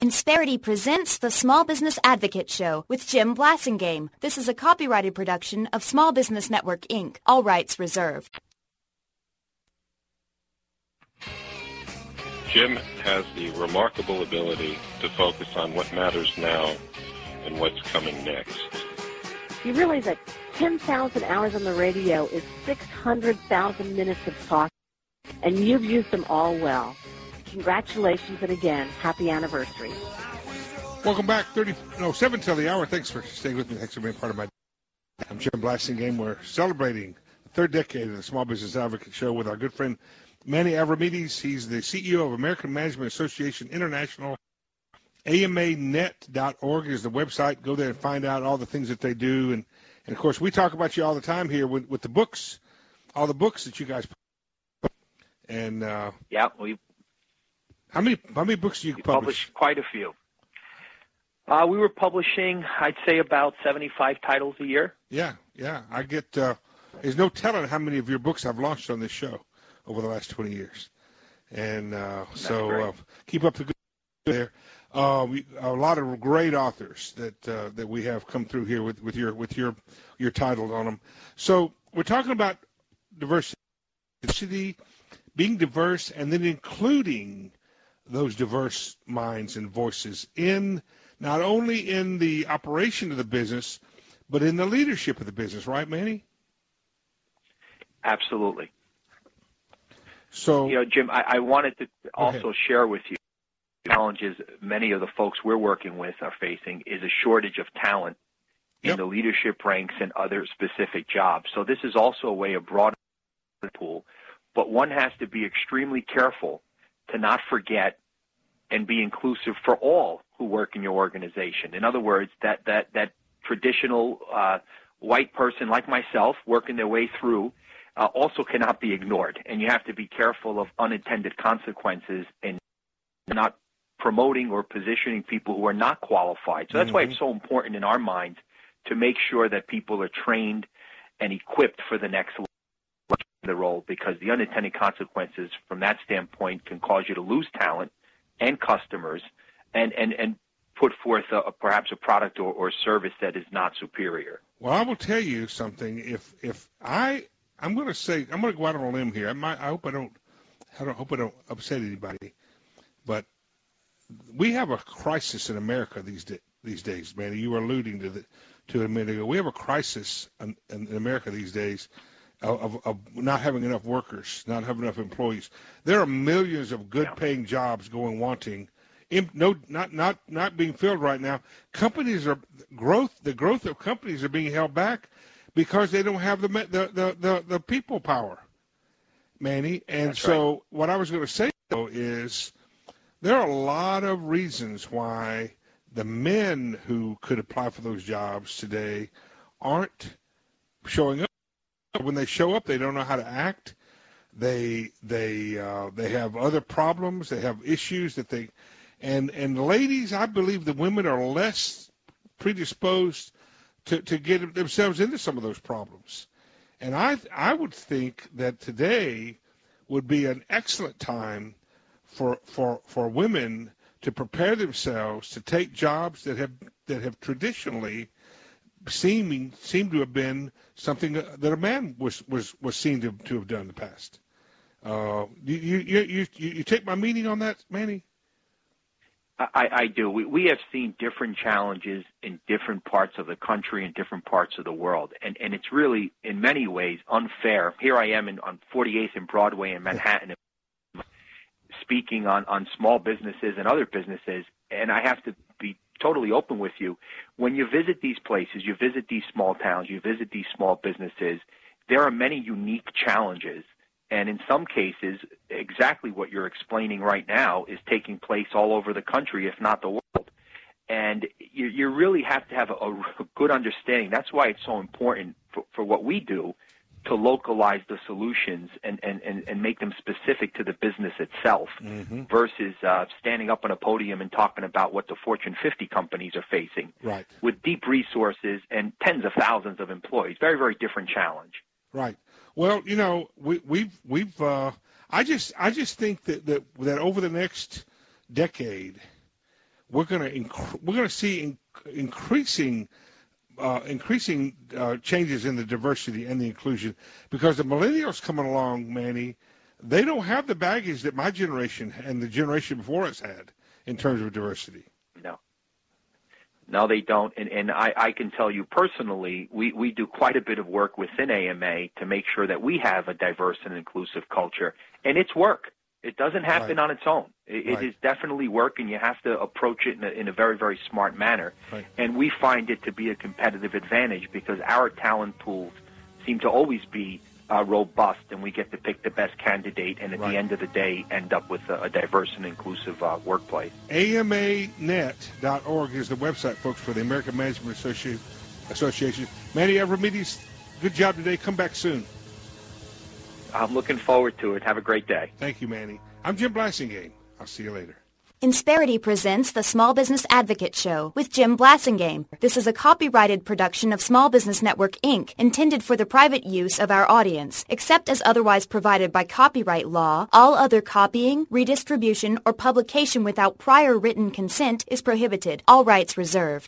Insperity presents the Small Business Advocate Show with Jim Blasingame. This is a copyrighted production of Small Business Network, Inc. All rights reserved. Jim has the remarkable ability to focus on what matters now and what's coming next. You realize that 10,000 hours on the radio is 600,000 minutes of talk, and you've used them all well. Congratulations, and again, happy anniversary. Welcome back. 7 till the hour. Thanks for staying with me. Thanks for being part of my. I'm Jim Blasingame. We're celebrating the third decade of the Small Business Advocate Show with our good friend Manny Avramitys. He's the CEO of American Management Association International. AMAnet.org is the website. Go there and find out all the things that they do. And of course, we talk about you all the time here with the books, all the books that you guys put. And How many books do you publish? Quite a few. We were publishing, I'd say, about 75 titles a year. Yeah. I get. There's no telling how many of your books I've launched on this show over the last 20 years, and so keep up the good there. A lot of great authors that we have come through here with your titles on them. So we're talking about diversity, being diverse, and then including those diverse minds and voices in not only in the operation of the business, but in the leadership of the business, right, Manny? Absolutely. So, Jim, I wanted to also share with you the challenges many of the folks we're working with are facing is a shortage of talent in the leadership ranks and other specific jobs. So this is also a way of broadening the pool, but one has to be extremely careful to not forget and be inclusive for all who work in your organization. In other words, that traditional white person like myself working their way through also cannot be ignored. And you have to be careful of unintended consequences and not promoting or positioning people who are not qualified. So that's why it's so important in our minds to make sure that people are trained and equipped for the next the role, because the unintended consequences from that standpoint can cause you to lose talent and customers and put forth perhaps a product or service that is not superior. Well, I will tell you something. I'm going to go out on a limb here. I hope I don't upset anybody, but we have a crisis in America these days, man. You were alluding to it a minute ago. We have a crisis in America these days of not having enough workers, not having enough employees. There are millions of good-paying jobs going wanting, not being filled right now. The growth of companies are being held back because they don't have the people power, Manny. And That's so right. what I was going to say though is there are a lot of reasons why the men who could apply for those jobs today aren't showing up. When they show up, they don't know how to act. They have other problems. They have issues and ladies, I believe the women are less predisposed to get themselves into some of those problems. And I would think that today would be an excellent time for women to prepare themselves to take jobs that have traditionally seem to have been something that a man was seen to have done in the past. You take my meaning on that, Manny? I do. We have seen different challenges in different parts of the country and different parts of the world, and it's really in many ways unfair. Here I am on 48th and Broadway in Manhattan, speaking on small businesses and other businesses, and I have to be totally open with you. When you visit these places, you visit these small towns, you visit these small businesses, there are many unique challenges. And in some cases, exactly what you're explaining right now is taking place all over the country, if not the world. And you really have to have a good understanding. That's why it's so important for what we do to localize the solutions and make them specific to the business itself versus standing up on a podium and talking about what the Fortune 50 companies are facing with deep resources and tens of thousands of employees. Very, very different challenge. Right. Well, I just think that over the next decade, we're going to see increasing changes in the diversity and the inclusion, because the millennials coming along, Manny, they don't have the baggage that my generation and the generation before us had in terms of diversity. No, they don't. And I can tell you personally, we do quite a bit of work within AMA to make sure that we have a diverse and inclusive culture. And it's work. It doesn't happen on its own. It is definitely work, and you have to approach it in a very, very smart manner. Right. And we find it to be a competitive advantage because our talent pools seem to always be robust, and we get to pick the best candidate, and at the end of the day, end up with a diverse and inclusive workplace. AMAnet.org is the website, folks, for the American Management Association. Manny Avramidis, good job today. Come back soon. I'm looking forward to it. Have a great day. Thank you, Manny. I'm Jim Blasingame. I'll see you later. Insperity presents the Small Business Advocate Show with Jim Blasingame. This is a copyrighted production of Small Business Network, Inc., intended for the private use of our audience. Except as otherwise provided by copyright law, all other copying, redistribution, or publication without prior written consent is prohibited. All rights reserved.